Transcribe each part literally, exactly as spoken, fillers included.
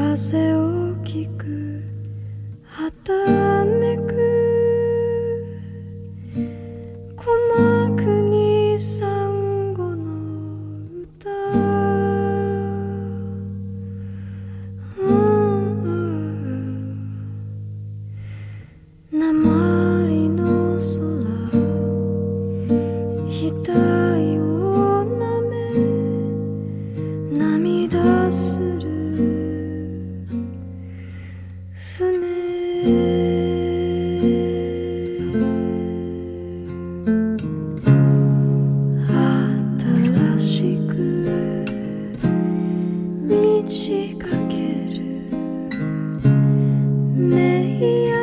風を聞くはためく鼓膜にサンゴの歌鉛の空額をなめ涙する船新しく満ち欠ける名や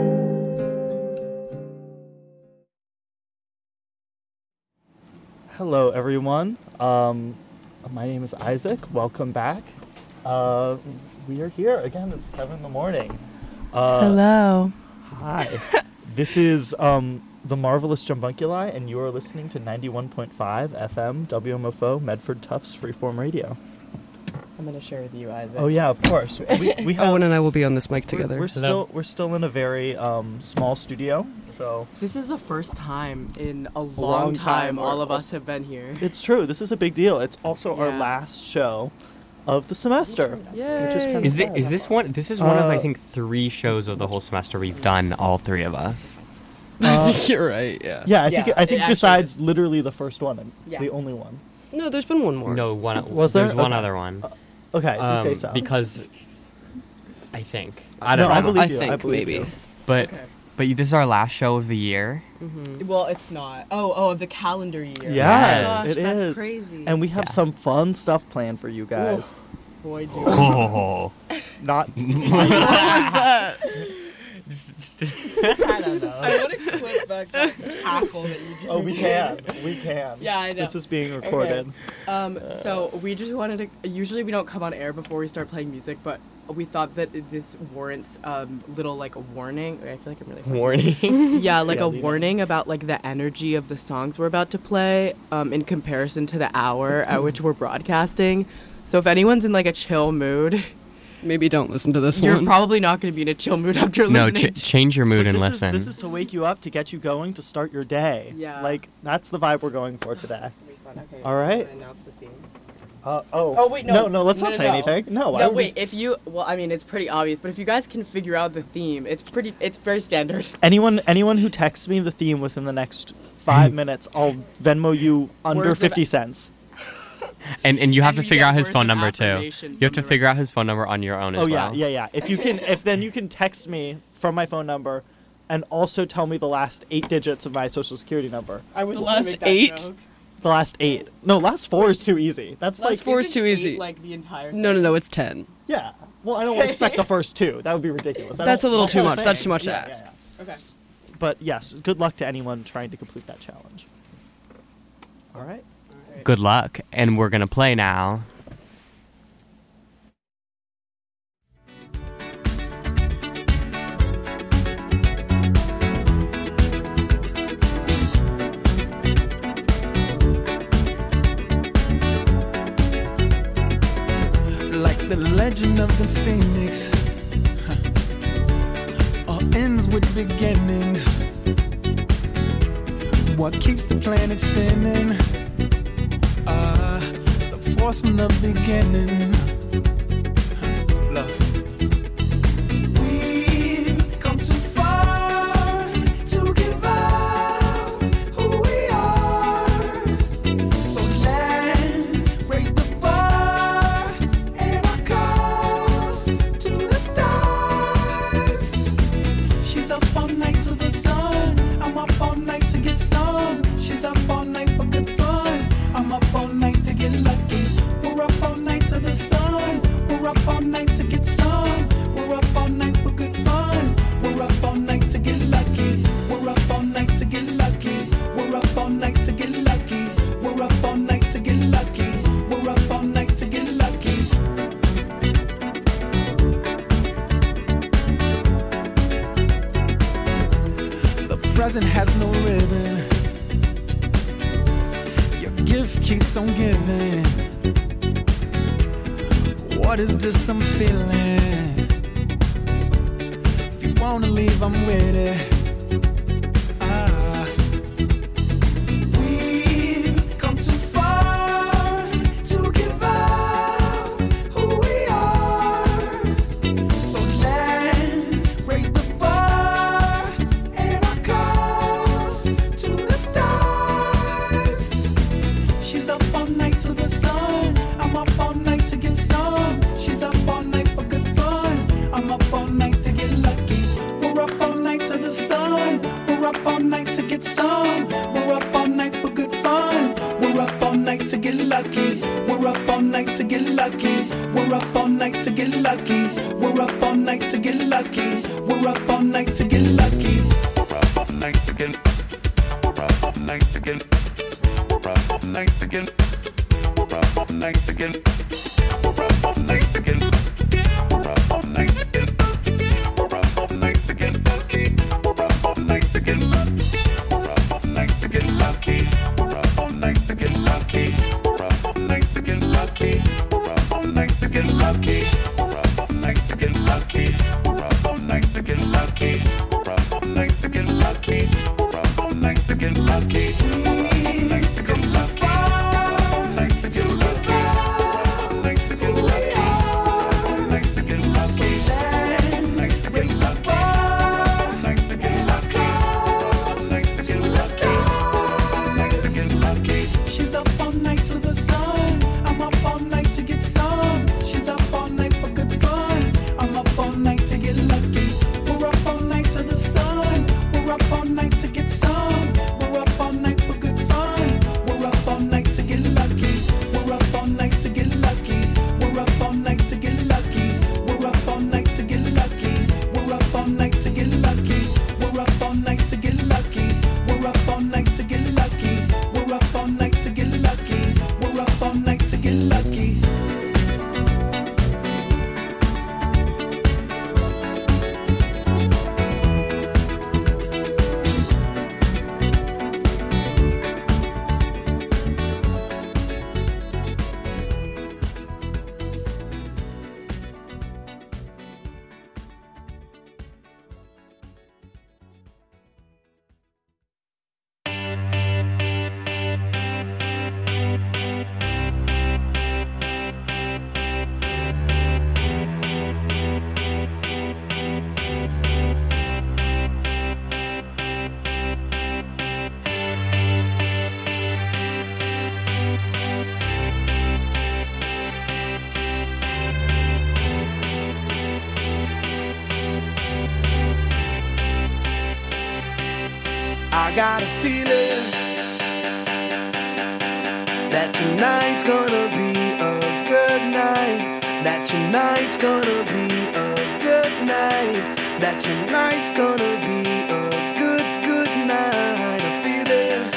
Hello, everyone. Um, my name is Isaac. Welcome back. Uh, we are here again at seven in the morning. Uh, Hello. Hi. This is um, the Marvelous Jumbunculi, and you are listening to ninety-one point five F M W M F O Medford Tufts Freeform Radio. I'm going to share with you, Isaac. Oh yeah, of course. We, we have, Owen and I will be on this mic together. We're, we're still we're still in a very um, small studio. So This is the first time in a long, long time time all or- of us have been here. it's true. This is a big deal. It's also our Yeah. last show of the semester, Yay. which is kind of Is it? Is this one? This is one of I Uh, think three shows of the whole semester we've done. All three of us. I think you're right, yeah. Yeah, I think Yeah, I it think actually besides literally the first one, it's Yeah. the only one. No, there's been one more. No, one. Was there? There's one Okay. other one. Okay, Um, you say so. Because I think I no, don't I know. believe I you. I think believe maybe. you. but Okay. but this is our last show of the year. Mm-hmm. Well, it's not. Oh, oh, of the calendar year. Yes, Yes. it That's is. crazy. And we have Yeah. some fun stuff planned for you guys. Boy, do Oh. Not I don't know. I want to clip back that cackle that you just Oh, we did. can. We can. Yeah, I know. This is being recorded. Um, so we just wanted to. Usually we don't come on air before we start playing music, but we thought that this warrants um little like a warning. I feel like I'm really fucking- Warning. Yeah, like Yeah, a leave it. warning about like the energy of the songs we're about to play, um, in comparison to the hour at which we're broadcasting. So if anyone's in like a chill mood, Maybe don't listen to this you're one. probably not going to be in a chill mood after No, listening. ch- to change your mood But and this listen. Is, this is to wake you up, to get you going, to start your day. Yeah. Like, that's the vibe we're going for today. Okay, All right. I'm gonna announce the theme. Uh, oh. Oh, wait, no. No, no, let's No, not no, say no. anything. No, why No, would we- wait. If you, well, I mean, it's pretty obvious, but if you guys can figure out the theme, it's pretty, it's very standard. Anyone, anyone who texts me the theme within the next five minutes, I'll Venmo you under Words of- fifty cents. and and you have And to you figure get out his words phone of number too. affirmation You have from to the figure out his phone number on your own as Oh yeah, well. yeah, yeah. If you can, if then you can text me from my phone number, and also tell me the last eight digits of my social security number. I was The gonna last make that eight? joke. The last eight. No, last four is too easy. That's Last like four is Isn't too eight, easy. Like the entire. No, no, thing? no, it's ten. yeah. Well, I don't expect the first two. That would be ridiculous. I That's don't- a little the too whole much. That's thing. too much to Yeah, ask. yeah, yeah. Okay. But yes, good luck to anyone trying to complete that challenge. All right. Good luck, and we're gonna play now. Like the legend of the phoenix, huh. All ends with beginnings. What keeps the planet spinning? Ah, the force from the beginning. Huh. Look. We've come too far to give up who we are. So let's raise the bar and our cups to the stars. She's up all night to the sun. I'm up all night to get some. She's up all night for good fun. I'm up all night to get lucky. We're up all night to the sun. We're up all night to get some. We're up all night for good fun. We're up all night to get lucky. We're up all night to get lucky. We're up all night to get lucky. We're up all night to get lucky. We're up all night to get lucky. The present has no ribbon. Your gift keeps on giving. What is this I'm feeling? If you wanna leave, I'm with it. Ah. We've come too far to give up who we are. So let's raise the bar and our cups to the stars. She's up all night to the sun. I'm up all night to get some. She's up all night for good fun. I'm up all night to get lucky. We're up all night to the sun. We're up all night to get some. We're up all night for good fun. We're up all night to get lucky. We're up all night to get lucky. We're up all night to get lucky. We're up all night to get lucky. We're up all night to get lucky. We're up all night to get. We're up all night to get. We're up all night to get. We're up all night to get. We're up all night to get. We're up all night to get. We're up all night to get lucky. We're up all night to get. We're up all night to get lucky. We're up all night to get lucky. We're up all night to get lucky. We're up all night to get lucky. We're up all night to get lucky. We're up all night to get lucky. We're up all night to get lucky. We're up all night to get lucky. We're up all night to get lucky. She's up all night to the sun. I'm up all night to get some. She's up all night for good fun. I'm up all night to get lucky. We're up all night to the sun. We're up all night to get some. We're up all night for good fun. We're up all night to get lucky. We're up all night to get lucky. We're up all night to get lucky. We're up all night to get lucky. We're up all night to get lucky. We're up all night to get lucky. We're up all night to get lucky. We're up all night to get lucky. We're up all night to get lucky. I got a feeling that tonight's gonna be a good night. That tonight's gonna be a good night. That tonight's gonna be a good, good night. A feeling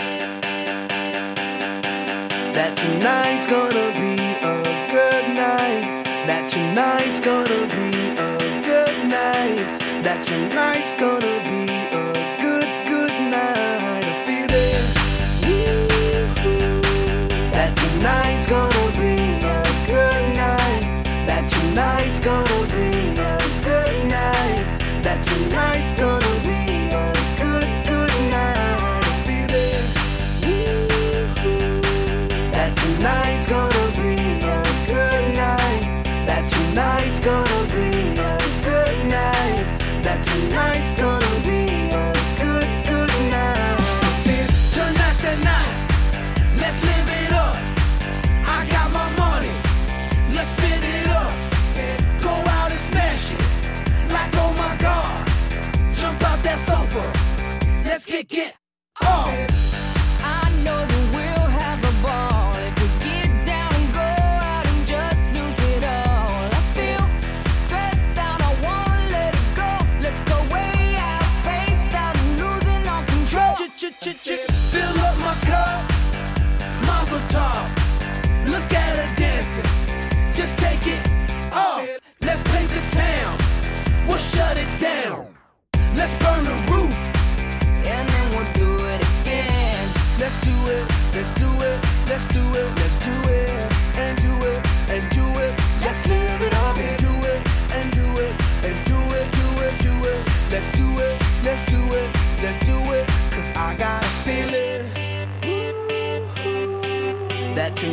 that tonight's gonna be a good night. That tonight's gonna be a good night. That tonight's gonna be a good, good night. A feeling that tonight's gonna be a good night. That tonight's gonna be a good night. That tonight's gonna be a good, good night. A feeling that tonight's gonna be a good night. That tonight's gonna be a good night. That tonight's gonna be a good, good night. Tonight's the night. Let's live it up. I got my money. Let's spin it up. Go out and smash it. Like oh my god. Jump out that sofa. Let's kick it off. I know that we'll have a ball if we get down and go out and just lose it all. I feel stressed out, I wanna let it go. Let's go way out, spaced out, and losing all control. Fill up my cup. Mazel tov. Look at her dancing. Just take it off. Let's paint the town. We'll shut it down. Let's burn the roof. And then we'll do it again. Let's do it. Let's do it. Let's do it. Let's do it. And do it. And do it. Let's live it.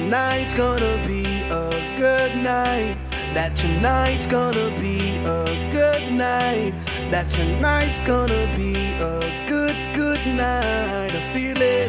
tonight's gonna be a good night. That tonight's gonna be a good night. That tonight's gonna be a good, good night. I feel it.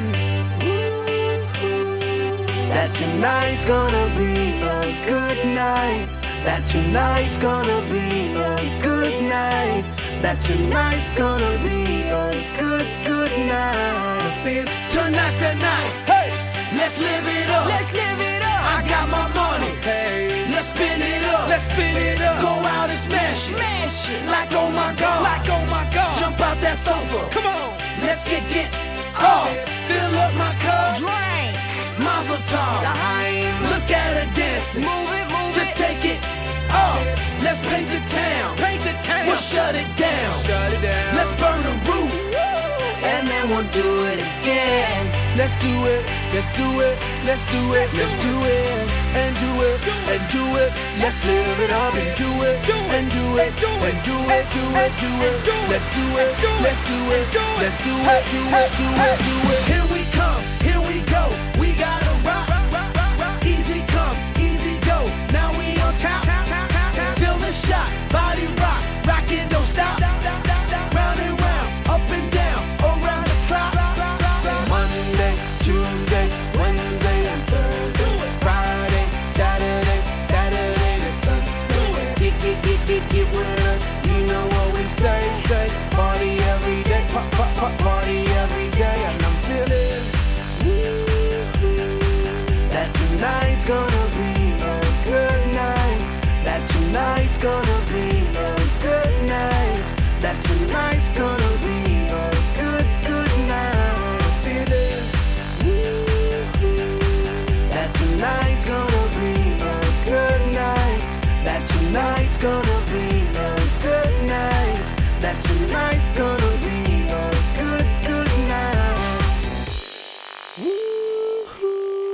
That tonight's gonna be a good night. That tonight's gonna be a good night. That tonight's gonna be a good, good night. I feel tonight's the night. Hey, let's live it up. Let's live it up. I got my money. Hey, let's spin it up. Let's spin it up. Go out and smash it. Smash it. Like oh my god. Like oh my god. Jump out that sofa. Come on. Let's get get off. Fill up my cup. Drink. Mazel tov. Look at her dancing. Move it, move Just it. take it off. Let's paint the town. Paint the town. We'll shut it down. Shut it down. Let's burn the roof. And then we'll do it again. Let's do it. Let's do it. Let's do it. Let's do it. And do it. And do it. Let's live it up and do it. And do it. And do it. Do it. Do it. Let's do it. Let's do it. Let's do it. Do it. Do it. Do it. Here we come. Here we go. We gotta rock. Easy come. Easy go. Now we on top. Feel the shot. Body rock. Rock it. Don't stop. Round and round. Up and down. Around the clock. Monday, Tuesday, Wednesday, and Thursday. Friday, Saturday, Saturday to Sunday. Get, get, get, get, get with us. You know what we say, say. Party every day, pop, pop, pop, party every day. And I'm feeling that tonight's gonna be a good night. That tonight's gonna be a good night. That tonight's gonna be a good, good night. I feel it. That tonight's gonna be a good night. That tonight's gonna be a good night. That tonight's gonna be a good, good night. Woo-hoo.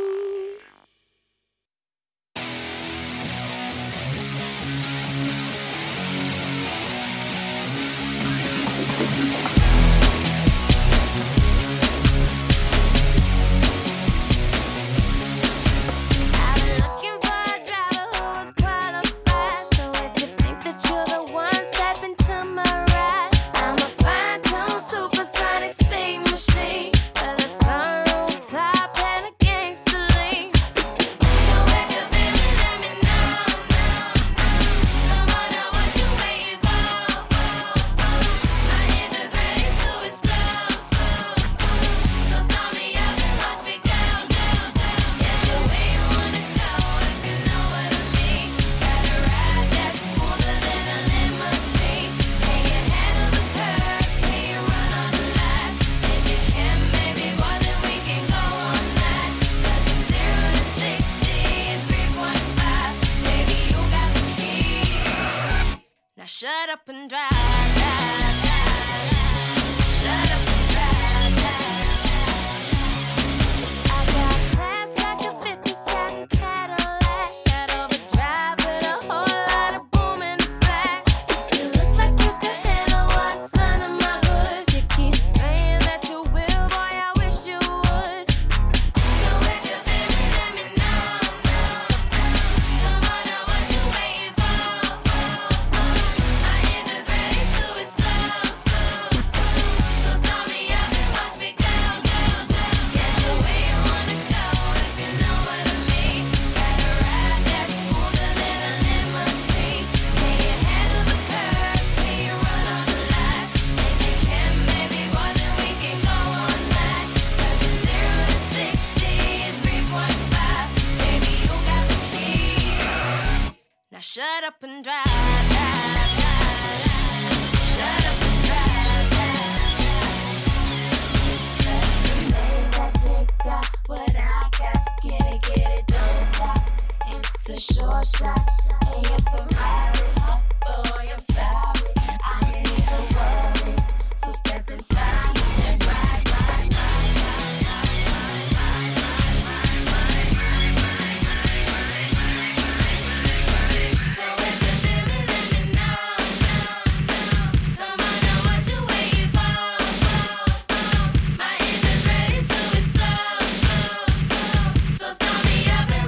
I've been looking for a driver who is qualified. So if you think that you're the one, step into my ride. I'm a fine-tuned supersonic speed machine with a sunroof top and a gangster lean. So if you feel me, let me know. Come on, now what you waiting for? My engine's ready to explode. So start me up and watch me go, go, go. Get you where you wanna go if you know what I mean. Got a ride that's smoother than a limousine. Can you handle the curves? Can you run all the lights? If you can, maybe more than we can go all night. 'Cause from zero to sixty in three point five, baby, you got the keys. Now shut up and drive, drive, drive. Shut up and drive, drive. I got class like a fifty-seven Cadillac. Got overdrive with a whole lot of boom in the back. You look like you could handle what's under my hood. You keep saying that you will, boy, I wish you would. So if you feel me, let me know. Come on, now what you waiting for? My engine's ready to explode. So start me up and watch me go, go, go. Get you where you wanna go if you know what I mean. Got a ride that's smoother than a limousine. Can you handle the curves? Can you run all the lights? If you can, maybe more than we can go all night. 'Cause from zero to sixty in three point five, baby, you got the keys. Now shut up and drive, drive, drive. Shut up and drive, drive, drive. That they got what I got. Get it, get it, don't stop. It's a short shot. And you're from high up, boy, I'm sorry. I ain't even worried. So step inside and ride, ride, ride, ride, ride, ride, ride, ride, ride, ride. So if you feel me, let me know. Come on, now what you waiting for? My engine's ready to explode. So start me up and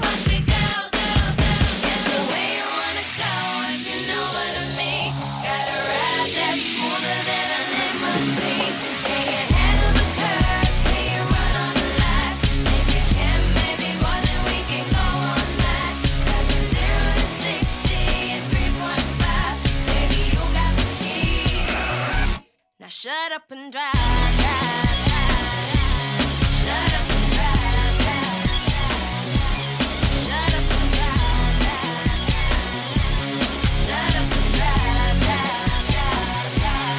Shut up and drive, drive, drive, drive. Shut up and drive, drive, drive. Shut up and drive, drive, drive. Shut up and drive, drive, drive,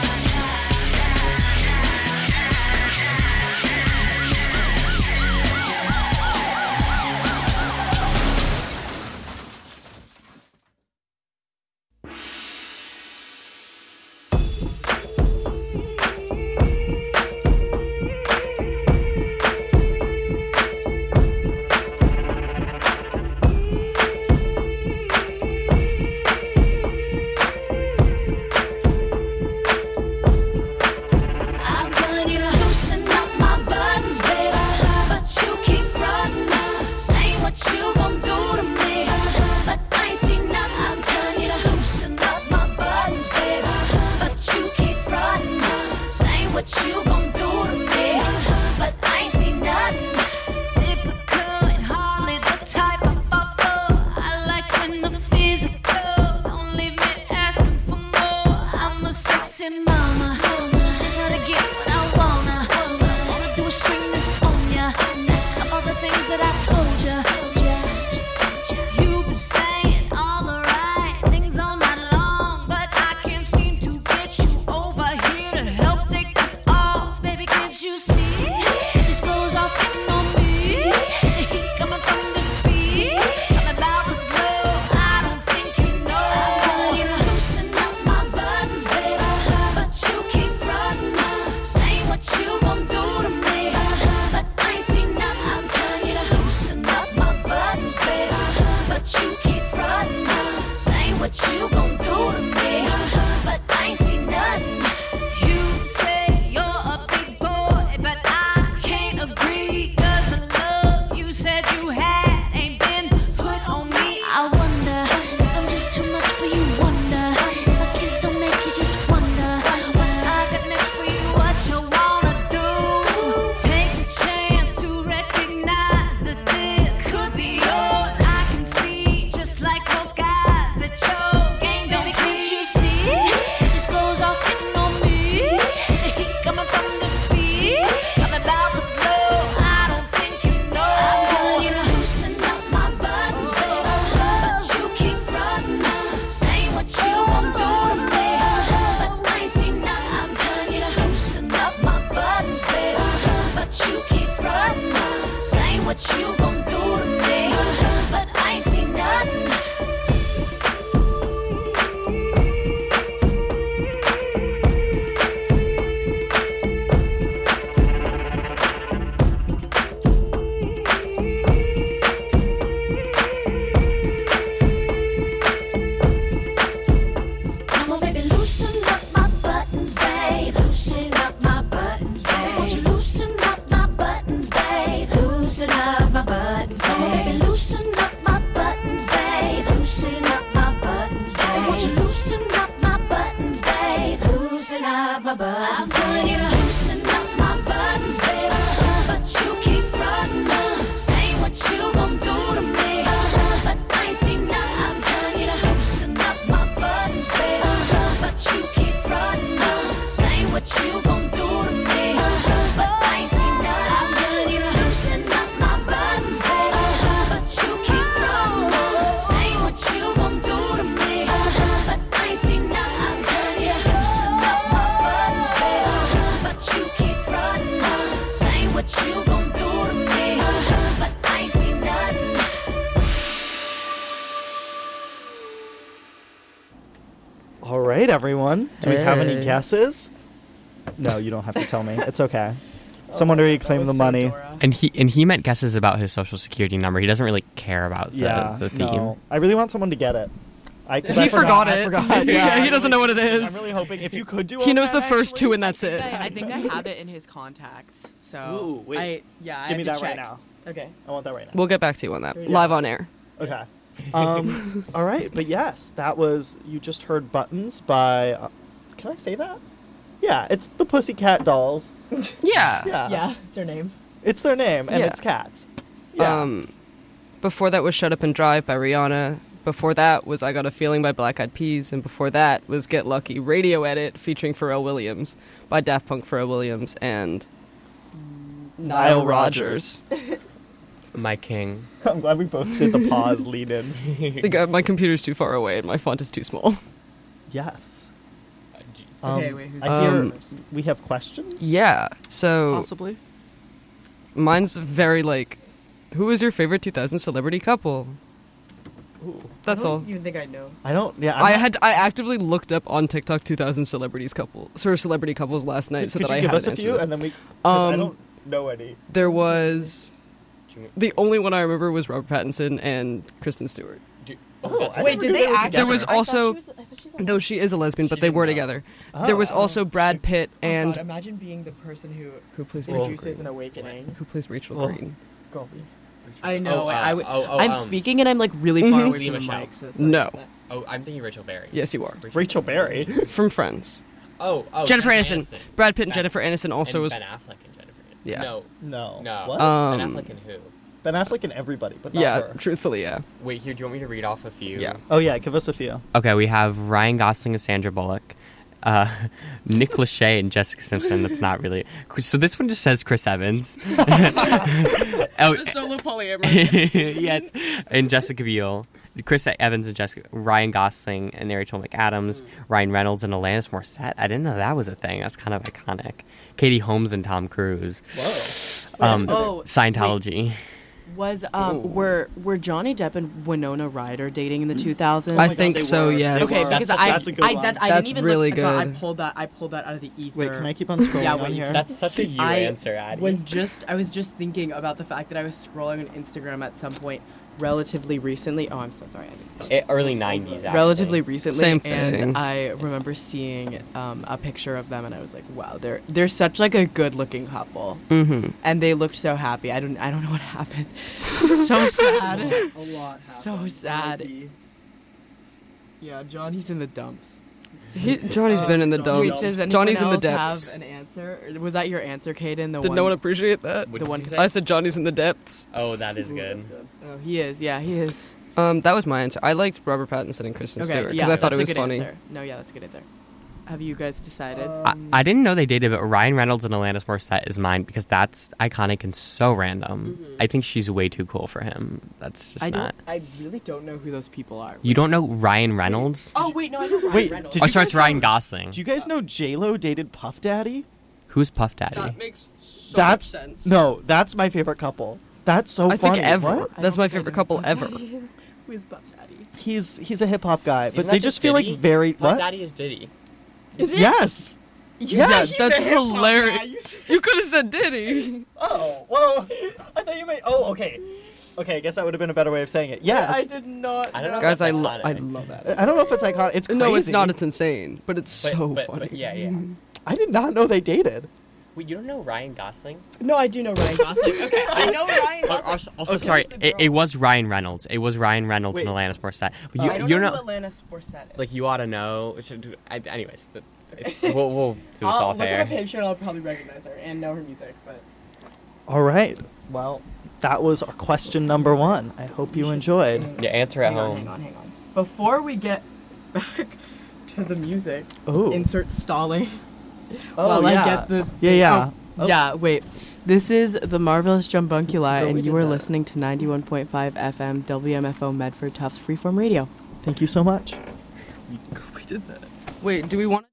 I'm telling you to loosen up my buttons, baby, but you keep frontin', saying what you gon' do to me, but I ain't seen nothing. I'm telling you to loosen up my buttons, baby, but you keep frontin', saying what you gon' do to me, but I ain't seen nothing. Typical and hardly the type I fall for. I like when the physical don't leave me asking for more. I'm a sexy mama, just how to get what I wanna. Wanna do is spring this on ya, of all the things that I told ya. You've been saying all the right things all night long, but I can't seem to get you over here to help take this off. Baby, can't you see? These clothes are fitting on me. The heat coming from this beat, I'm about to blow. I don't think you know. I'm telling you to loosen up my buttons, baby, but you keep frontin', saying what you gon' do to me, but I ain't seen nothing. I'm telling you to loosen up my buttons, baby, but you keep frontin', saying what you gon' do to me, but I ain't seen nothing. You say you're a big boy, but I can't agree, 'cause the love you said you had ain't been put on me. I wonder if I'm just too much for you, wonder if a kiss don't make you just wonder what I got next for you, what you wanna do. Take a chance to recognize that this could be yours. I can see, just like those guys, that your game don't. Baby, can't you see? These clothes are fitting on me. The heat coming from this beat, I'm about to blow. I don't think you know. I'm telling you to loosen up my buttons, baby, but you keep frontin', saying what you gon' do to me, but I ain't seen nothing. I'm telling you to loosen up my buttons, baby, but you keep frontin', saying what you gon' do to me, but I ain't seen nothing. Come on, baby, loosen up my buttons, babe. Loosen up my buttons, babe. Won't you loosen up my buttons, babe? Loosen up my buttons, babe. Come on, baby, loosen up my buttons, babe. Loosen up my buttons, babe. Won't you loosen up my buttons, babe? Loosen up my buttons. I'm telling you to loosen up my buttons, baby, but you keep frontin', saying what you gon' do to me, but I ain't seen nothing. I'm telling you to loosen up my buttons, baby, but you keep frontin', saying what you gon' do to me, but I ain't seen nothing. I'm telling you to loosen up my buttons, baby, but you keep frontin', saying what you gon' do to me, but I ain't seen nothing. I'm telling you to loosen up my buttons, baby, but you keep frontin', saying what you gon' do to me, but I ain't seen nothing. All right, everyone. Do we have any Hey. guesses? No, you don't have to tell me. It's okay. Someone already claimed the money. And he and he meant guesses about his social security number. He doesn't really care about the, Yeah, the theme. no. I really want someone to get it. I, 'cause He I forgot I it. forgot. Yeah, Yeah, he doesn't know what it I'm is. really hoping if you could do. He knows the okay, first actually. two and that's it. I, I think I have it in his contacts. So Ooh, wait. I yeah, I Give me have that to right check. now. Okay. I want that right now. We'll get back to you on that. Yeah. Live on air. Okay. Um, all right, but yes, that was you just heard "Buttons" by. Uh, can I say that? Yeah, it's the Pussycat Dolls. Yeah. Yeah, Yeah, it's their name. it's their name and Yeah. it's cats. Yeah. Um, before that was "Shut Up and Drive" by Rihanna. Before that was I Got a Feeling by Black Eyed Peas, and before that was Get Lucky Radio Edit featuring Pharrell Williams by Daft Punk, Pharrell Williams, and Nile, Nile Rodgers. My king. I'm glad we both did the pause lead in. The guy- my computer's too far away and my font is too small. Yes. Okay, Um, wait, who's I hear Um, we have questions. Yeah, so Possibly. mine's very like, who is your favorite two thousand celebrity couple? That's I all. don't even think I know. I don't. Yeah. I'm I not- had I actively looked up on TikTok two thousand celebrities couple, sort of celebrity couples last night, Could, so could that you I give had us an a answer few, to this. and then we. 'cause I Um, don't know any. There was the only one I remember was Robert Pattinson and Kristen Stewart. Oh, I Wait, never did knew they were act? together. There was I thought she also was- I thought she was like- no, she is a lesbian, but She they were didn't know. together. There was Oh. also Brad Pitt Oh, and God, imagine being the person who who plays Rachel introduces an Green. awakening. Who plays Rachel Well, Green? Goldie. I know. Oh, uh, I, I would, oh, oh, I'm um, speaking and I'm like really far Mhm. away Lea from the Michele. mic. So sorry No. about that. Oh, I'm thinking Rachel Berry. Yes, you are. Rachel Berry. From Friends. Oh, oh. Jennifer Jennifer Aniston. Brad Pitt and Ben- Jennifer Aniston also and was. Ben Affleck and Jennifer Aniston. Yeah. No, No. no. What? Um, Ben Affleck and who? Ben Affleck and everybody, but not Yeah, her. truthfully, yeah. Wait, here. Do you want me to read off a few? Yeah. Oh yeah, give us a few. Okay, we have Ryan Gosling and Sandra Bullock, uh, Nick Lachey and Jessica Simpson. That's not really. So this one just says Chris Evans. oh, Solo polyamory. yes, and Jessica Biel. Chris Evans and Jessica, Ryan Gosling and Rachel McAdams, Ryan Reynolds and Alanis Morissette. I didn't know that was a thing. That's kind of iconic. Katie Holmes and Tom Cruise. Whoa. Um, Oh, Scientology. Was um Ooh. were were Johnny Depp and Winona Ryder dating in the two thousands? I my think God, they so, were. yes. They Okay, were. because That's- I that's a good I, one. that, I That's didn't even really look, I thought good. I pulled that I pulled that out of the ether. Wait, can I keep on scrolling Yeah, on wait, here? That's such a you I answer, Addie. was just I was just thinking about the fact that I was scrolling on Instagram at some point relatively recently. Oh, I'm so sorry. I didn't. Eh, early nineties. Actually. Relatively recently, Same thing. and I remember seeing um, a picture of them, and I was like, "Wow, they're they're such like a good-looking couple." Mm-hmm. And they looked so happy. I don't I don't know what happened. So sad. A lot. So sad. Yeah, Johnny's in the dumps. He, Johnny's been in the Johnny- dumps. Wait, does anyone Johnny's in the else depths. have an answer? Or was that your answer, Kaden? The Did one. no one appreciate that? What the did one- you say? I said Johnny's in the depths. Oh, that is good. Oh, he is. Yeah, he is. Um, that was my answer. I liked Robert Pattinson and Kristen Okay, Stewart yeah, because I thought it that's was a good funny. Answer. No, yeah, that's a good answer. Have you guys decided? I, I didn't know they dated, but Ryan Reynolds and Alanis Morissette is mine because that's iconic and so random. I think she's way too cool for him. That's just I not. don't. I really don't know who those people are. You don't know Ryan Reynolds? Oh wait, no, I know Ryan Wait, Reynolds. did Oh, you sorry, guys it's Ryan know- Gosling. Do you guys know J Lo dated Puff Daddy? Who's Puff Daddy? makes so That's no, that's my favorite couple. That's so I funny. think ever. What? I That's don't my think I favorite know couple who ever. he is. Who is Buff Daddy? He's he's a hip hop guy, but Isn't they that just just feel like Diddy? very Puff what? Daddy is Diddy. Is it? Yes. Yeah, Yeah, he's that's a hip-hop hilarious. guy. You s- You could have said Diddy. Oh well, I thought you meant. Oh okay, okay. I guess that would have been a better way of saying it. Yes. I did not. I don't know. know. Guys, I, That's lo- iconic. I love that. I don't know if it's iconic. It's crazy. No, it's not. It's insane, but it's But- so but- funny. but yeah, yeah. I did not know they dated. Wait, you don't know Ryan Gosling? No, I do know Ryan Gosling. Okay, I know Ryan Oh, Gosling. also, also Okay. sorry, It's the it, it was Ryan Reynolds. It was Ryan Reynolds and Wait. Alanis Morissette. But you, I don't you know, know, who Alanis Morissette is. like you ought to know. Should, I, anyways, the, it, we'll, we'll do this I'll off look air. at the picture and I'll probably recognize her and know her music, but All right. Well, that was our question number one. I hope you enjoyed. Yeah, answer at hang on, home. hang on, hang on. Before we get back to the music, Ooh. insert stalling Oh while yeah. I get the Yeah, yeah. Oh, Oh. Yeah, wait. This is the Marvelous Jumbunculi, Thought we and did you are that. listening to ninety-one point five F M W M F O Medford Tufts Freeform Radio. Thank you so much. We did that. Wait, do we want?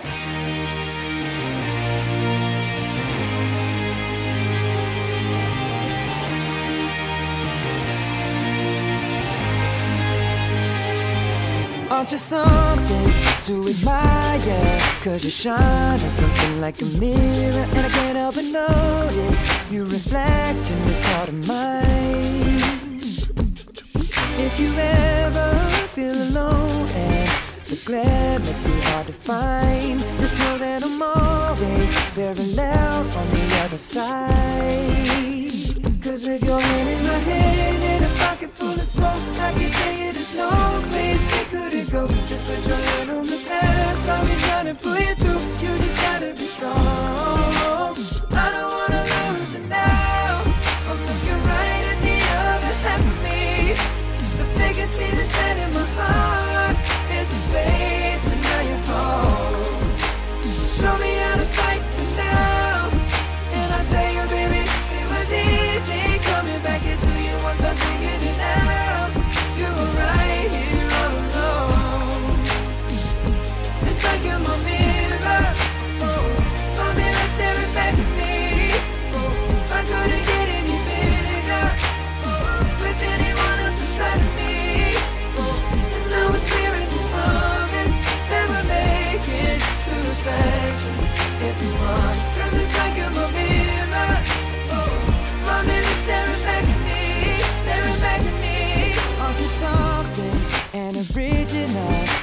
Aren't you something to admire? Cause you shine at something like a mirror, and I can't help but notice you reflect in this heart of mine. If you ever feel alone and the glare makes me hard to find, just know that I'm always very loud on the other side. Cause with your hand in my hand and a pocket full of soul, I can tell you there's no place we couldn't go. Just put your hand on the past, I'll be trying to pull you through. You just gotta be strong. I don't wanna lose you now. I'm looking right at the other half of me. The biggest see the setting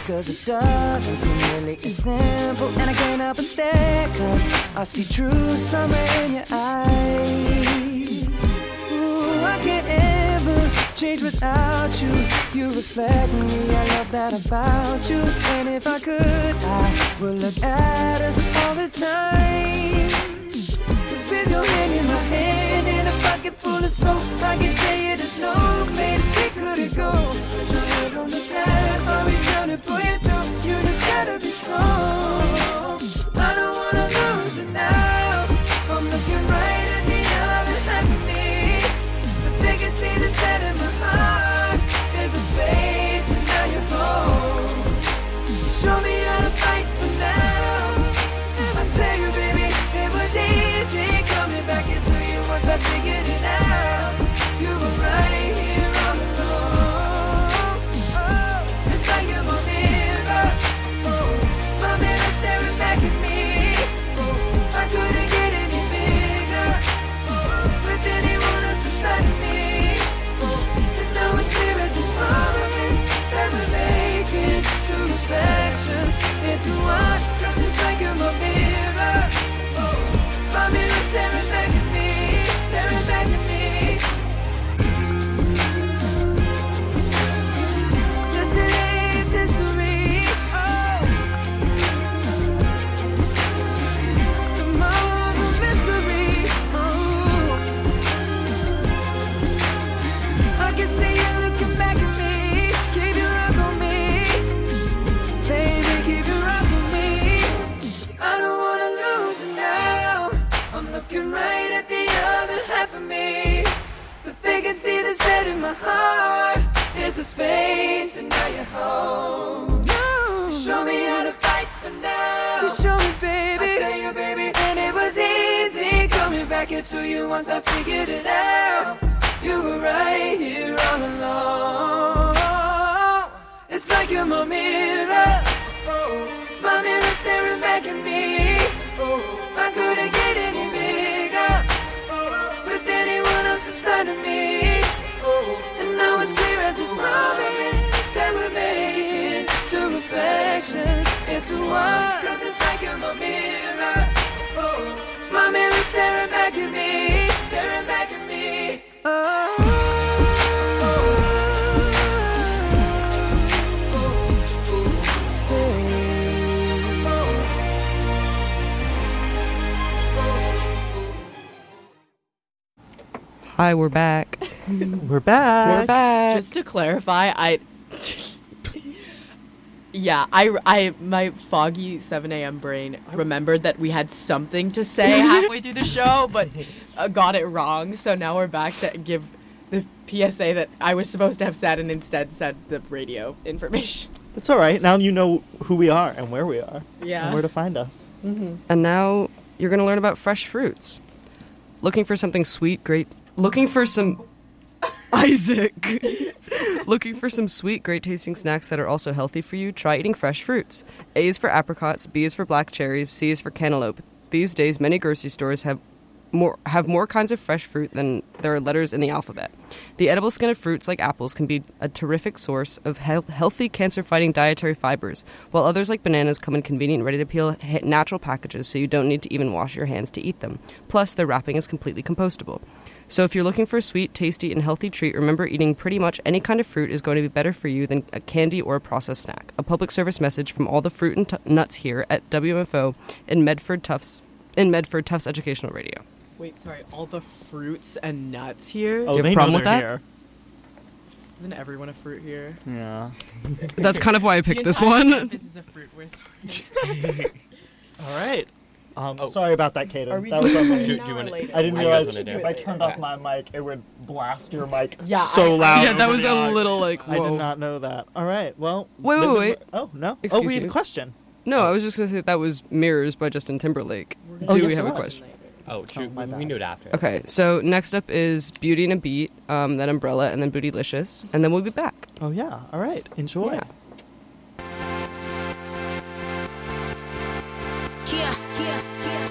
Cause it doesn't seem really as simple. And I can't help but stare, cause I see true summer in your eyes. Ooh, I can't ever change without you. You reflect me, I love that about you. And if I could, I would look at us all the time. Cause with your hand in my hand and a pocket full of soap, I can tell you there's no place we couldn't go. Just put your head on the past, I'll be trying to pull you through. You just gotta be strong. I don't wanna lose you now. I'm looking right at the other half of me. But they can see the set in my heart. There's a space and now you're home. Show me how to fight for now. I tell you, baby, it was easy coming back into you once I figured it out. You were right here all along. Oh, it's like you're my mirror. Oh, my mirror staring back at me. Oh, I couldn't get any bigger. Oh, with anyone else beside me. Oh, and now it's clear as this promise that we're making two reflections into one. Cause it's like you're my mirror. Oh, my mirror staring back at me, staring back at me. Yesterday's history. Oh, tomorrow's a mystery. Oh, I can see you looking back at me. Keep your eyes on me, baby. Keep your eyes on me. I don't wanna lose you now. I'm looking right at the other half of me. But they can see the set in my heart. There's the space and now you're home. You show me how to fight for now. You show me, baby. I tell you, baby, and it was easy coming back into you once I figured it out. You were right here all along. It's like you're my mirror. Oh, my mirror staring back at me. Oh, I couldn't get any bigger. Oh, with anyone else beside of me. Oh, and now it's clear as this promise that we're making two reflections into one. Cause it's like you're my mirror. Oh, my mirror staring back at me, staring back at me. Oh. Hi, we're back. We're back. We're back. Just to clarify, I. Yeah, I, I, my foggy seven a.m. brain remembered that we had something to say halfway through the show, but uh, got it wrong. So now we're back to give the P S A that I was supposed to have said and instead said the radio information. It's all right. Now you know who we are and where we are. Yeah. And where to find us. Mm-hmm. And now you're going to learn about fresh fruits. Looking for something sweet, great. Looking for some. Isaac! Looking for some sweet, great tasting snacks that are also healthy for you? Try eating fresh fruits. A is for apricots, B is for black cherries, C is for cantaloupe. These days, many grocery stores have more have more kinds of fresh fruit than there are letters in the alphabet. The edible skin of fruits like apples can be a terrific source of he- healthy cancer-fighting dietary fibers, while others like bananas come in convenient, ready-to-peel ha- natural packages so you don't need to even wash your hands to eat them. Plus, their wrapping is completely compostable. So if you're looking for a sweet, tasty, and healthy treat, remember eating pretty much any kind of fruit is going to be better for you than a candy or a processed snack. A public service message from all the fruit and t- nuts here at W M F O in Medford Tufts in Medford Tufts Educational Radio. Wait, sorry, all the fruits and nuts here? Oh, you have they a problem know with they're that? here. Isn't everyone a fruit here? Yeah. That's kind of why I picked The this entire one. campus is a fruit. We're sorry. All right. Um, Oh. Sorry about that, Kaden. Are we That was on doing me. Do- it do you now or wanna- later? I didn't What do you realize guys wanna if do? I turned off my mic, it would blast your mic Yeah, so I- loud. Yeah, that over was the a aux. little like, I whoa. did not know that. All right. Well. Wait, wait, Midford- wait. Oh no. oh, Excuse we had you. a question. No, I was just going to say that was Mirrors by Justin Timberlake. Oh, Do yes, we it have a was. question? Oh, true. Oh, my we, bad. we knew it after. Okay, so next up is Beauty and a Beat, um, then Umbrella, and then Bootylicious, and then we'll be back. Oh yeah. All right. Enjoy. Yeah. Yeah, yeah, yeah.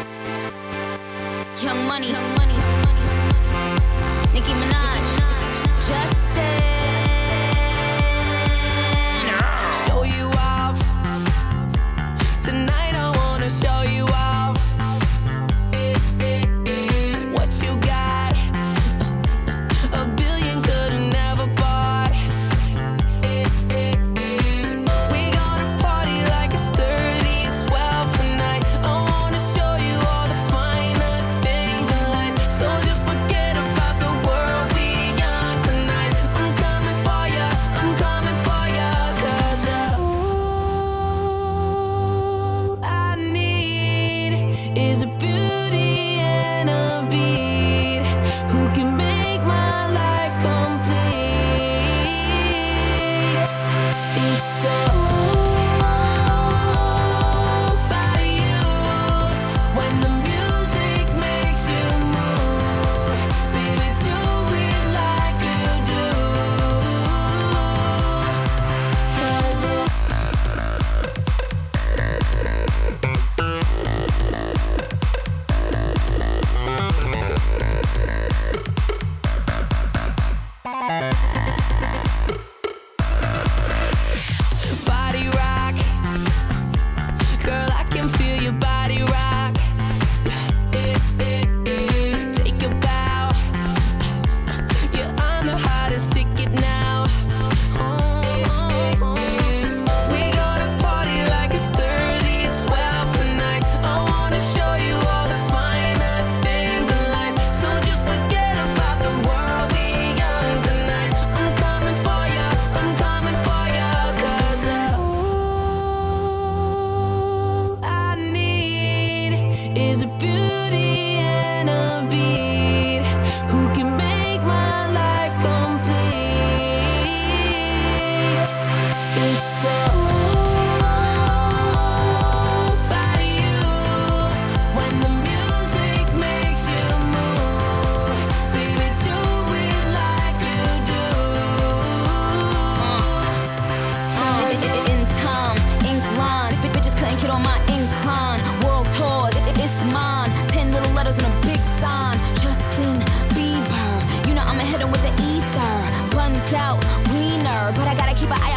Young Money, Young Money, Nicki Minaj, Justin. Show you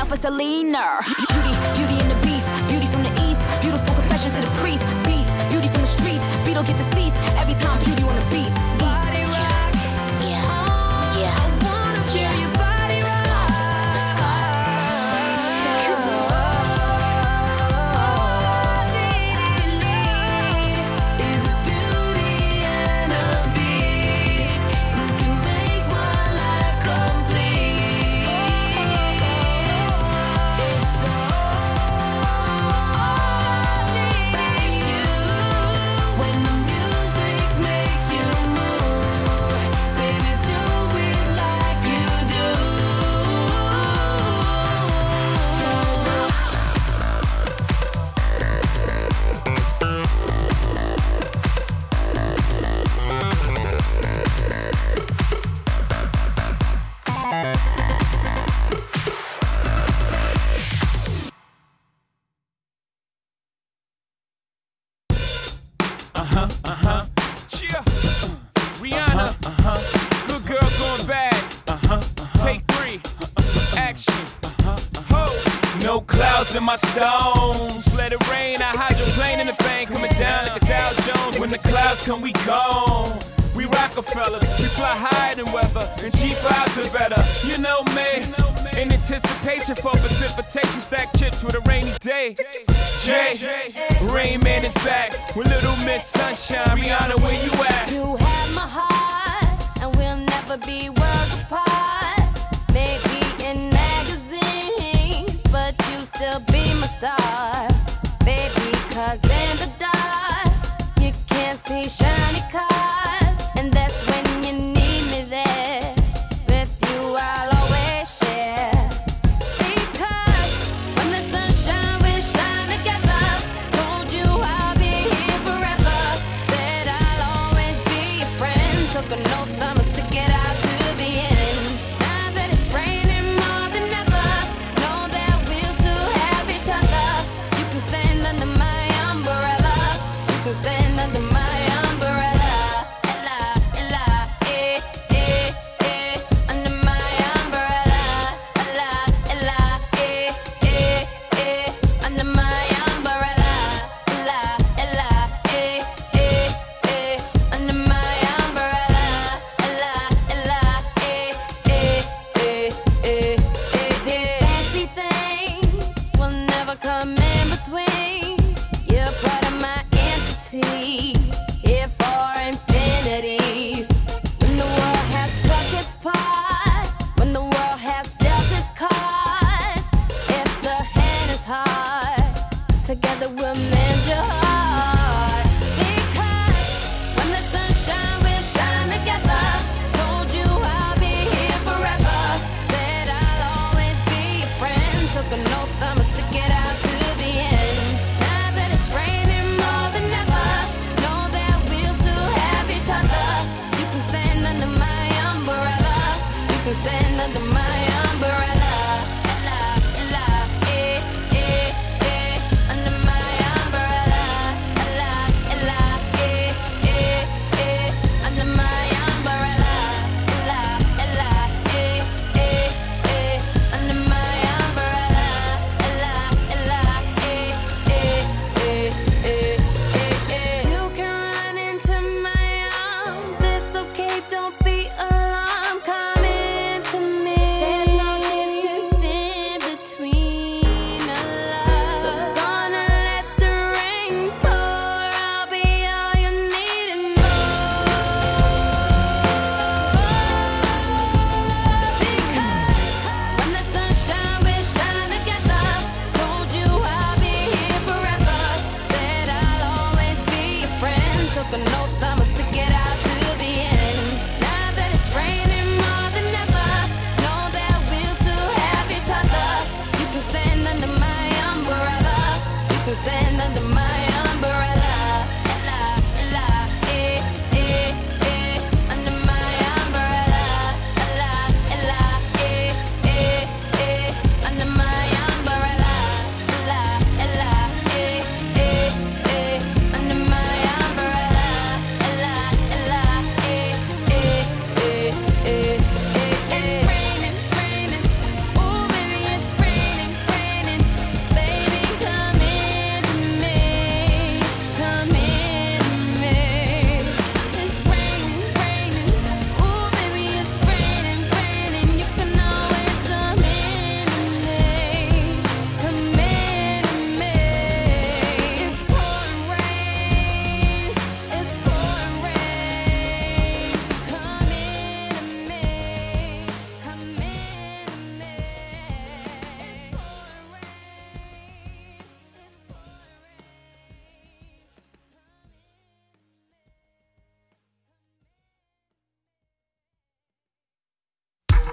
for Selena. Beauty, beauty and the beast, beauty from the east, beautiful confessions of the priest, beast, beauty from the streets, beat don't get deceased every time beauty on the beat. Body rock, yeah, yeah. I wanna feel your body rock. Let's go, let's go. Is a beauty and a beat who can make my life complete. It's all about you. When the music makes you move, baby, do it like you do. Yeah. Rihanna. Good girl going bad. Take three. Action. Ho. No clouds in my stones. Let it rain. I hydroplane in the thing. Coming down like a Dow Jones. When the clouds come, we gone. We Rockefeller. We fly higher than weather. And cheap vibes are better. You know me. In anticipation for precipitation. Stack chips with a rainy day. Jay. Rain Man is back. With Little Miss Sunshine. Rihanna, where you at? You have my heart, and we'll never be worlds apart. Maybe in magazines, but you still be my star. Baby, cause in the dark, you can't see shiny cars. And that's when you need me there. With you, I'll always share. Because when the sunshine, we shine together. Told you I'll be here forever. Said I'll always be your friend. Took an oath, I'ma stick it out to the end. Now that it's raining more than ever, know that we'll still have each other. You can stand under my umbrella. You can stand under my umbrella. Ella, Ella, eh, eh, eh. Under my umbrella. Ella, Ella, eh, eh, eh. Under my umbrella. Ella, Ella, eh, eh, eh. Under my umbrella. Ella, Ella, eh, eh, eh, eh, eh, eh. Fancy things will never come in between. You're part of my entity, here for infinity. When the world has took its part, when the world has dealt its cards, if the hand is hard, together we'll mend your heart. Because when the sunshine, we'll shine together. Told you I'll be here forever. Said I'll always be your friend. Took an oath, I'ma stick it out to the end.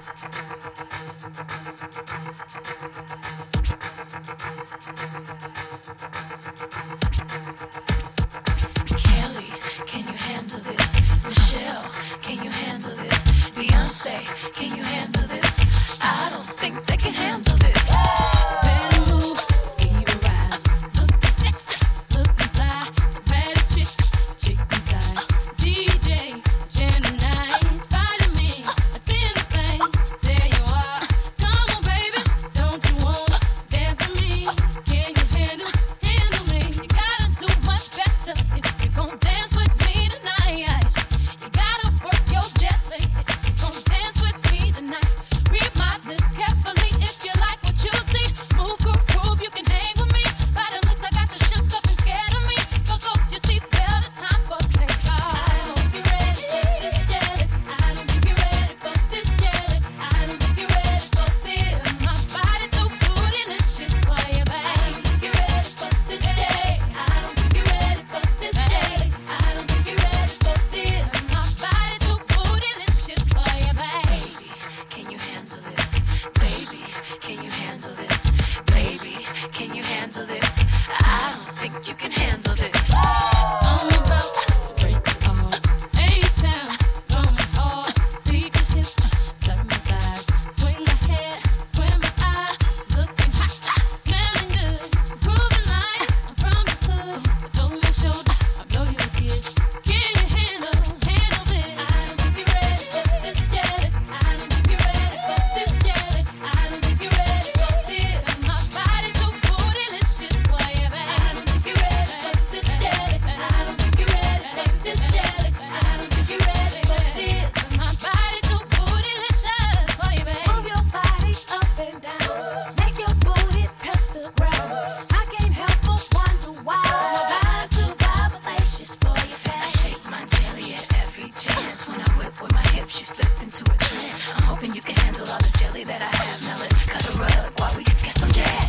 Kelly, can you handle this? Michelle, can you handle this? Beyonce, can you handle this? I don't think they can handle this. Better move, speed ride. Looking sexy, looking fly. The baddest chick, chick inside. D J, Gemini, inspire me. Attend the thing, there you are. Come on, baby, don't you wanna dance with me? Can you handle, handle me? You gotta do much better if you gon' dance with me tonight. You gotta work your jelly if you gon' dance with me tonight. Read my lips carefully if you like what you see. Move, groove, groove, you can hang with me. By the looks I got you shook up and scared of me. Fuck off your seatbelt, it's time for takeoff. I don't think you're ready for this jelly. I don't think you're ready for this jelly. I don't think you're ready for this. My body too bootylicious for you, babe. I don't think you're ready for this jelly. I don't think you're ready for this jelly. I don't think you're ready for this. My body too bootylicious for you, babe. Can you handle this? Baby, can you handle this? Baby, can you handle this? I don't think you can handle this. I'm about to break it all. H-Town, going hard. Beat your hips, slap my thighs. Swing my head, square my eyes. Looking hot, smelling good. Proving like I'm from the hood. Over my shoulder, I blow you a kiss. Can you handle, handle this? I don't think you're ready for this jelly. I don't think you're ready for this jelly. I don't think you're ready for this. My body too bootylicious for you, babe. I don't think you're ready for this jelly. I don't think you're ready for this jelly. I don't think you're ready for this. My body too bootylicious for you, babe. Move your body up and down. Make your booty touch the ground. I can't help but wonder why. My body too vibraticious for you, babe. I shake my jelly at every chance. When I whip with my hips, you slip into a trance. I'm hoping you can handle all this jelly that I have. Now let's cut a rug while we get some jazz.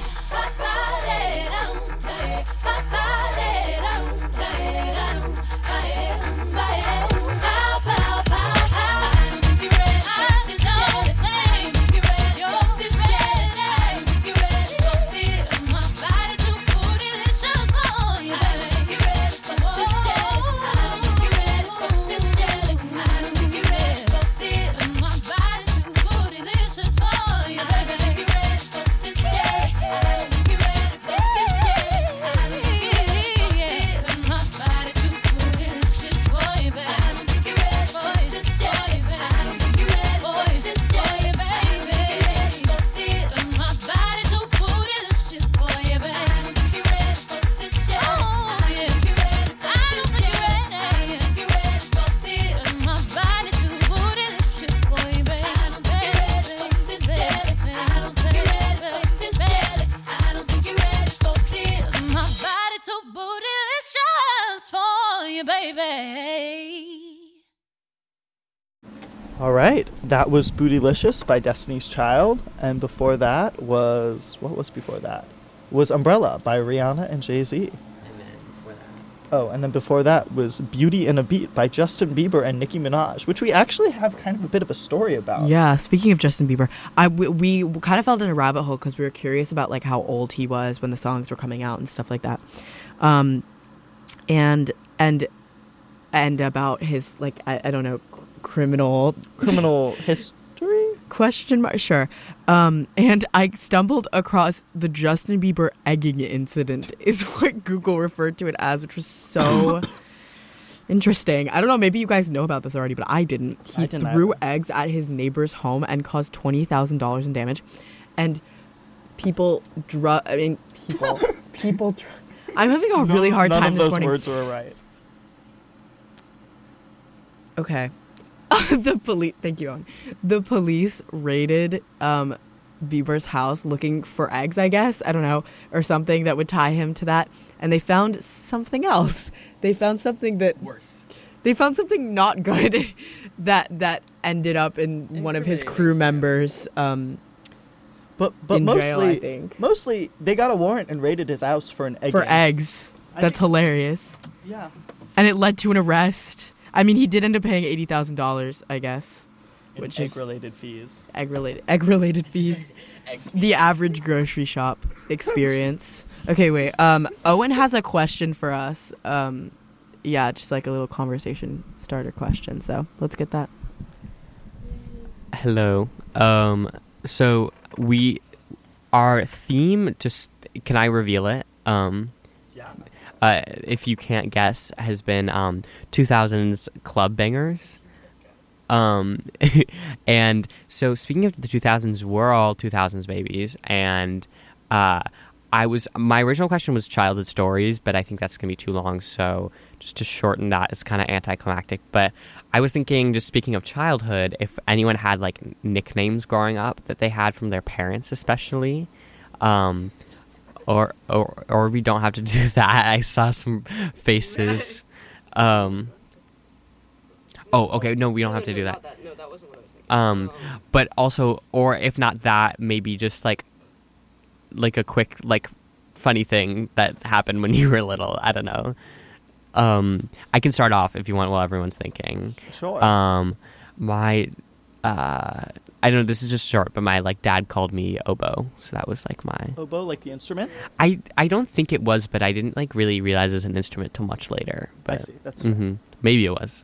All right, that was Bootylicious by Destiny's Child, and before that was, what was before that? Was Umbrella by Rihanna and Jay-Z. And then before that. Oh, and then before that was Beauty and a Beat by Justin Bieber and Nicki Minaj, which we actually have kind of a bit of a story about. Yeah, speaking of Justin Bieber, I we, we kind of fell in a rabbit hole because we were curious about like how old he was when the songs were coming out and stuff like that, um, and and and about his like I, I don't know criminal Criminal history? question mark sure, um, and I stumbled across the Justin Bieber egging incident is what Google referred to it as, which was so. Interesting. I don't know, maybe you guys know about this already, but I didn't. He I didn't threw either. eggs at his neighbor's home and caused twenty thousand dollars in damage. And people, dru- I mean, people, people, dr- I'm having a really hard None time of this those morning. words were right. Okay. the police, thank you, Owen. The police raided um, Bieber's house looking for eggs, I guess, I don't know, or something that would tie him to that. And they found something else. They found something that Worse. They found something not good that that ended up in one of his crew members. Um, But but in mostly, jail, I think. mostly they got a warrant and raided his house for an egg. for eggs. I That's think- hilarious. Yeah. And it led to an arrest. I mean, he did end up paying eighty thousand dollars, I guess. which Egg is related fees. egg related egg related fees. The average grocery shop experience. Okay, wait. Um, Owen has a question for us. Um, yeah, just like a little conversation starter question. So let's get that. Hello. Um, so we, our theme, just, can I reveal it? Um, Yeah. uh, if you can't guess, has been um, two thousands club bangers. Um, and so speaking of the two thousands, we're all two thousands babies. And uh, I was, my original question was childhood stories, but I think that's going to be too long. So just to shorten that, it's kind of anticlimactic. But I was thinking, just speaking of childhood, if anyone had like nicknames growing up that they had from their parents, especially, um, or, or, or we don't have to do that. I saw some faces. Um, Oh, okay. No, we don't have to do that. No, that wasn't what I was thinking. Um, but also, or if not that, maybe just like, like a quick, like, funny thing that happened when you were little. I don't know. Um, I can start off if you want while everyone's thinking. Sure. Um, my, uh, I don't know. This is just short, but my like dad called me oboe, so that was like my. Oboe, like the instrument? I I don't think it was, but I didn't like really realize it was an instrument till much later. But I see. That's hmm maybe it was.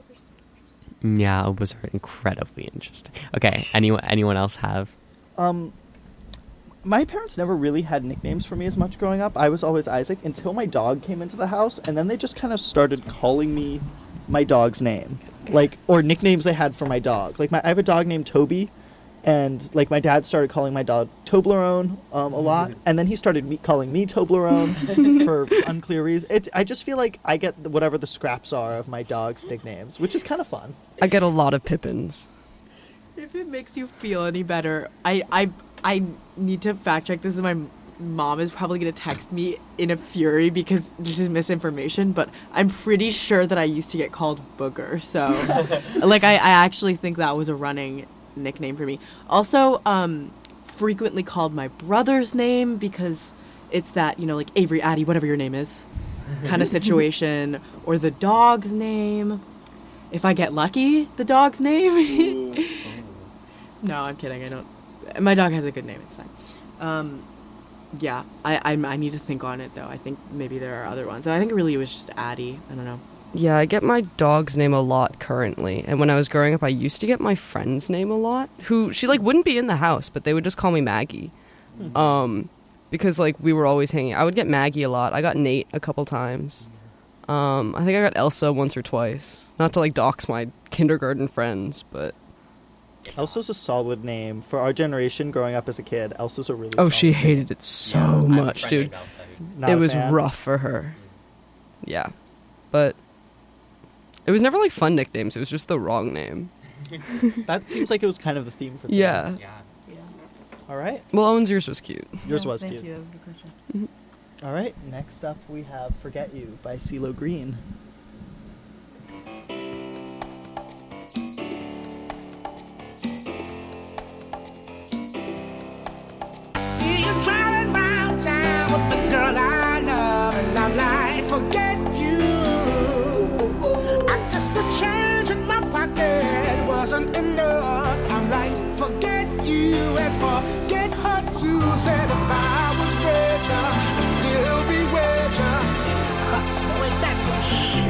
Yeah, oboes are incredibly interesting. Okay, anyone anyone else have? Um, my parents never really had nicknames for me as much growing up. I was always Isaac until my dog came into the house, and then they just kind of started calling me my dog's name, like, or nicknames they had for my dog. Like, my I have a dog named Toby, and like my dad started calling my dog Toblerone um, a lot, and then he started me calling me Toblerone for unclear reasons. It, I just feel like I get the, whatever the scraps are of my dog's nicknames, which is kind of fun. I get a lot of Pippins. If it makes you feel any better, I I I need to fact check this. Is my m- mom is probably gonna text me in a fury because this is misinformation. But I'm pretty sure that I used to get called Booger. So, like, I, I actually think that was a running nickname for me. Also, um, frequently called my brother's name because it's that, you know, like Avery, Addie, whatever your name is, kind of situation, or the dog's name. If I get lucky, the dog's name. No, I'm kidding. I don't. My dog has a good name. It's fine. Um, yeah, I, I I need to think on it though. I think maybe there are other ones. I think really it was just Addie. I don't know. Yeah, I get my dog's name a lot currently. And when I was growing up, I used to get my friend's name a lot. Who, she, like, wouldn't be in the house, but they would just call me Maggie. Mm-hmm. Um, because, like, we were always hanging. I would get Maggie a lot. I got Nate a couple times. Um, I think I got Elsa once or twice. Not to, like, dox my kindergarten friends, but... Elsa's a solid name. For our generation growing up as a kid, Elsa's a really Oh, solid she name. hated it so Yeah, I have a much, friend dude. named Elsa who's- Not It a was fan. rough for her. Yeah. But... It was never, like, fun nicknames. It was just the wrong name. That seems like it was kind of the theme for today. Yeah. Yeah. All right. Well, Owen's yours was cute. Yours was cute. That was a good question. All right. Next up, we have "Forget You" by CeeLo Green. See you driving round town with the girl I love, and I'm like, forget you. I guess the change in my pocket wasn't enough. I'm like, forget you and forget her too. Said if I was richer, I'd still be richer. But wait, that's some shit.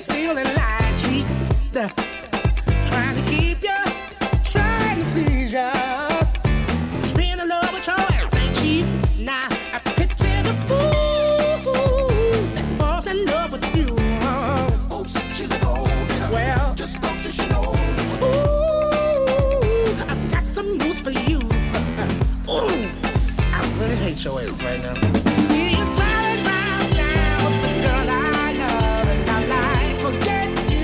stealing like cheap. Trying to keep you, trying to please you. Being in love with your ass ain't cheap. Now I picture the fool that falls in love with you. Oops, she's a gold digger. Well, just don't you know. Ooh, I've got some news for you. Ooh, I really hate your ass right now. See you driving round town with the girl I love, and I'm like, forget you.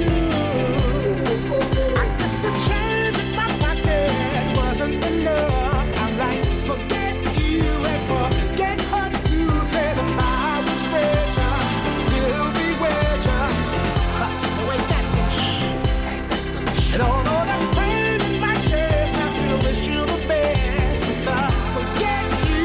I guess the change in my pocket wasn't enough. I'm like, forget you and forget her too. Say the fire was greater, but still be with ya. But wait, that's some shh. And although that's pain in my chest, I still wish you the best. But forget you.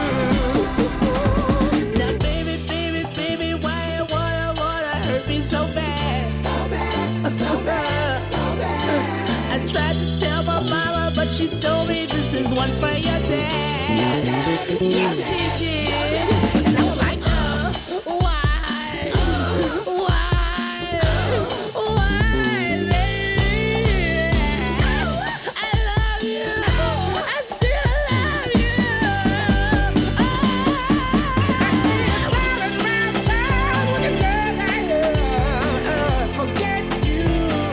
Now, baby, baby, baby, why you wanna, wanna hurt me so bad? So bad, so bad, so bad. I tried to tell my mama, but she told me this is one for your dad. Yeah, she did. And I'm like, uh, why? Why? Why, baby? I love you. I still love you. Oh, I see you driving round town with a girl I love. Uh, forget you.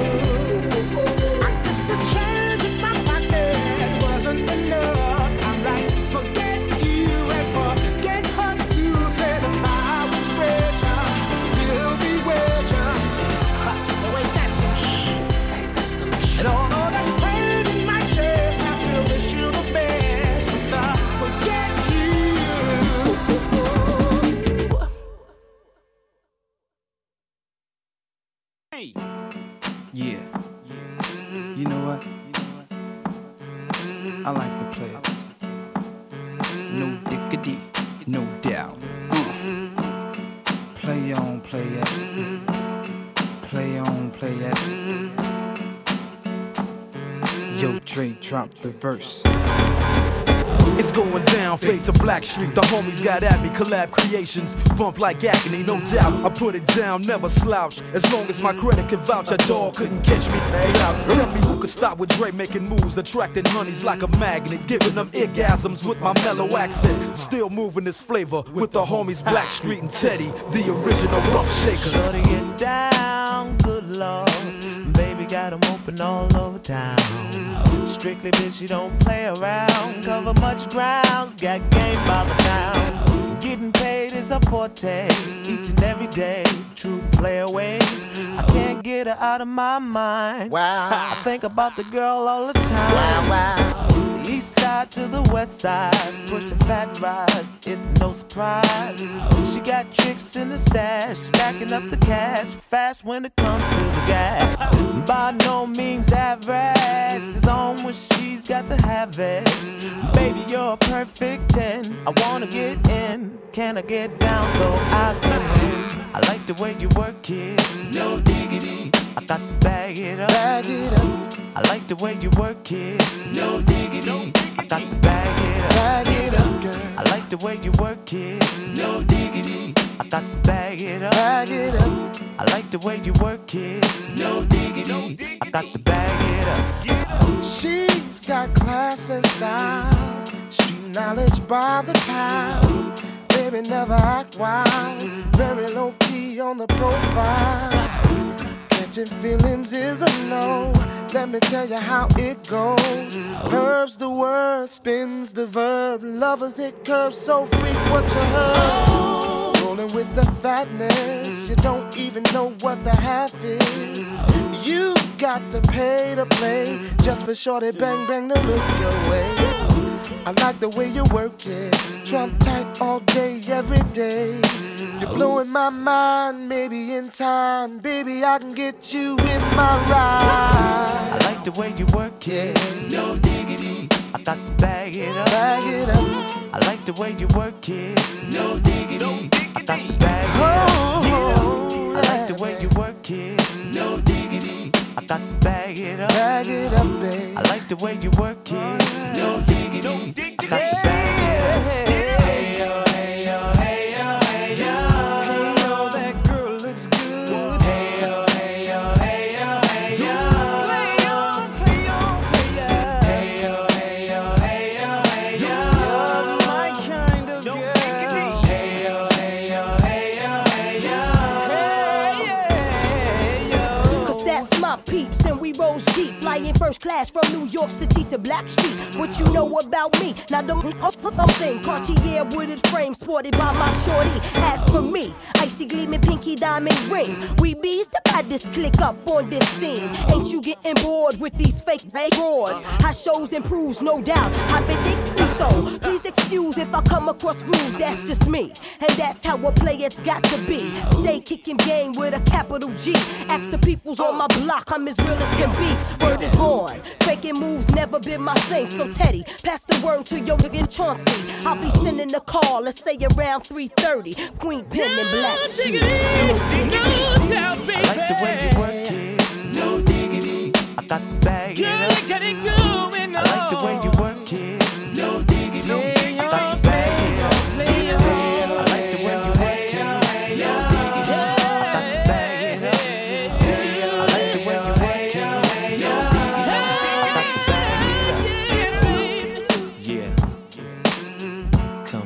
I guess the change in my pocket wasn't enough. I'm like, forget you and forget her too. Say the fire was greater, but still be with ya. Ha, but wait, that's some shh. And although that's pain in my chest, I still wish you the best. But forget you. Yeah. You know what? I like the players. No diggity, no doubt. Uh. Play on, play it. Play on, play it. Yo, Dre, drop the verse. It's going down, fade to Black Street. The homies got at me, collab creations. Bump like agony, no doubt. I put it down, never slouch. As long as my credit can vouch, a dog couldn't catch me. Say out. Tell me who could stop with Dre making moves, attracting honeys like a magnet, giving them orgasms with my mellow accent. Still moving this flavor with the homies Black Street and Teddy, the original rough shakers. Shorty get down, good lord. Baby got 'em open all over town. Strictly bitch, you don't play around. Cover much grounds, got game by the pound. Getting paid is a forte, each and every day. True play away. I can't get her out of my mind. Wow. I think about the girl all the time. Wow, wow. East side to the west side, pushing fat rides, it's no surprise. She got tricks in the stash, stacking up the cash, fast when it comes to the gas. By no means average, it's on when she's got to have it. Baby, you're a perfect ten, I wanna get in, can I get down so I can win? I like the way you work it, no diggity, I got to bag it up. Bag it up. I like the way you work it, no diggity, I got to bag it up. Bag it up, girl. I like the way you work it, no diggity, I got to bag it up. Bag it up. I like the way you work it, no diggity, I got to bag it up. She's got class and style, street knowledge by the pound. Baby, never act wild, very low key on the profile. Catching feelings is a no. Let me tell you how it goes. Herbs the word, spins the verb. Lovers hit curves, so freak what you heard. Rolling with the fatness, you don't even know what the half is. You got to pay to play, just for shorty bang bang to look your way. I like the way you work it, trump tight all day, every day. You're blowing my mind, maybe in time, baby, I can get you in my ride. I like the way you work it, no diggity, I got to bag it up. Bag it up. I like the way you work it, no diggity, I got to bag it up. Oh, I like the way you work it, no diggity, I got to bag it up. Bag it up, babe. I like the way you work it, no diggity, I got to bag it up. Hey yo, hey yo, hey yo, hey yo, hey yo, that girl looks good. Hey yo, hey Flying first class from New York City to Blackstreet. What you know about me? Now don't thing. Cartier wooded frame sported by my shorty. As for me, icy gleaming pinky diamond ring. We bees the baddest click up on this scene. Ain't you getting bored with these fake broads? How shows improves, no doubt. I've been thinking so. Please excuse if I come across rude. That's just me, and that's how a player's got to be. Stay kicking game with a capital G. Ask the peoples on my block, I'm as real as can be. Word is born. Faking moves never been my thing. So Teddy, pass the word to your nigga Chauncey. I'll be sending a call, let's say around three thirty. Queen Pen and Black Shoes. No doubt, baby. I like the way you work it. No diggity. I got the bag. Girl, I got it going on. I like the way you work it. No diggity. I got the bag. I like the way you work it. No diggity. I got the bag. I like the way you work it. No diggity. I got the bag. Yeah. Come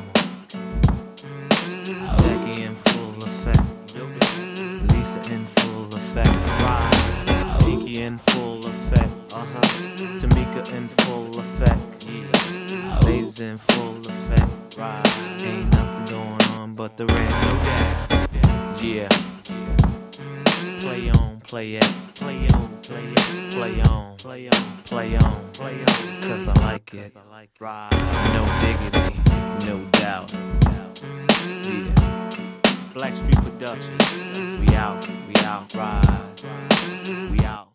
on. Jackie in full effect. Lisa in full effect. Pinky in full effect. Uh-huh. Tamika in full effect. Lays in full effect. Ain't nothing going on but the red. Yeah. Play on, play it. Play on, play it. Play on, play on, play on, play on. Cause I like it. No diggity, no doubt. Yeah. Blackstreet Productions. We out, we out, ride. We out.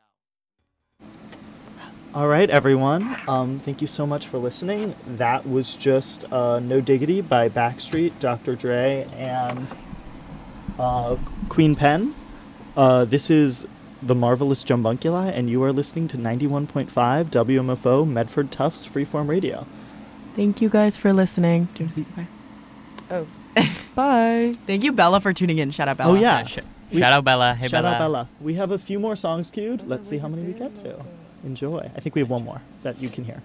All right, everyone. Um, thank you so much for listening. That was just uh, No Diggity by Backstreet, Doctor Dre, and uh, Queen Pen. Uh, this is The Marvelous Jumbunculi, and you are listening to ninety-one point five W M F O Medford Tufts Freeform Radio. Thank you guys for listening. Do you want to say goodbye? Oh. Bye. Thank you, Bella, for tuning in. Shout out, Bella. Oh, yeah. Sh- We- Shout out Bella. Hey Shout Bella. out Bella. We have a few more songs queued. Let's see how many we get to. Enjoy. I think we have one more that you can hear.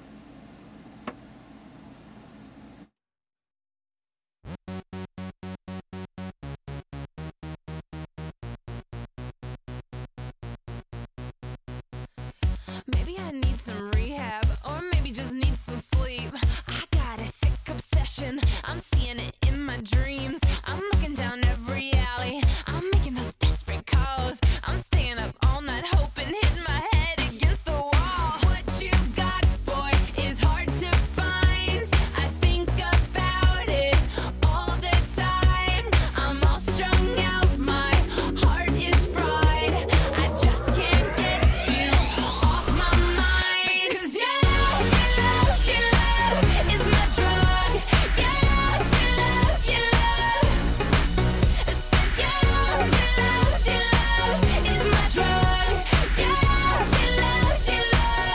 Maybe I need some rehab, or maybe just need some sleep. I got a sick obsession, I'm seeing it in my dreams. I'm looking down every alley, I'm making those desperate calls. I'm staying up all night hoping, hitting my head against the wall. What you got, boy, is hard to find. I think about it all the time. I'm all strung out, my heart is fried. I just can't get you off my mind. 'Cause your love, your love, your love is my drug. Your love, your love, your love. I said your love, your love, your love is my drug. Your love, your love, your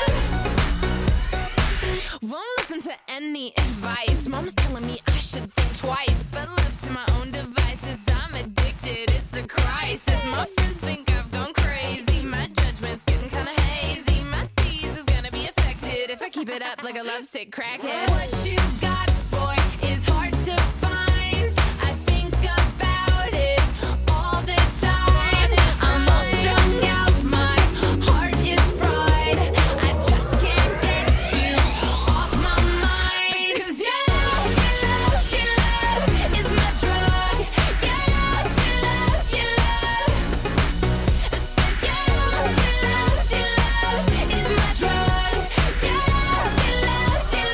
love. Won't listen to any advice. Mom's telling me I should think twice, but left to my own devices, I'm addicted. It's a crisis. My friends think I've gone crazy. My judgment's getting kinda hazy. My steez is gonna be affected if I keep it up like a lovesick crackhead. What you got, boy, is hard to find. I think about it all the time. I'm all strung out, my heart is fried. I just can't get you off my mind. 'Cause your love, your love, your love is my drug. Your love, your love, your love. I said your love, your love, your love is my drug. Your love, your love, your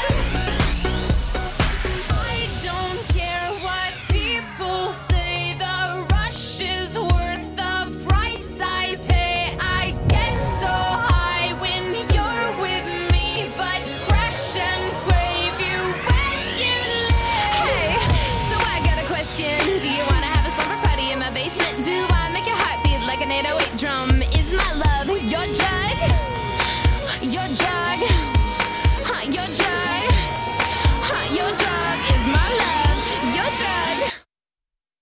love. I don't care what people say. The rush is worth the price I pay. I get so high when you're with me, but crash and crave you when you leave. Hey, so I got a question. Do you wanna have a slumber party in my basement? Do I make your heart beat like an eight oh eight drum?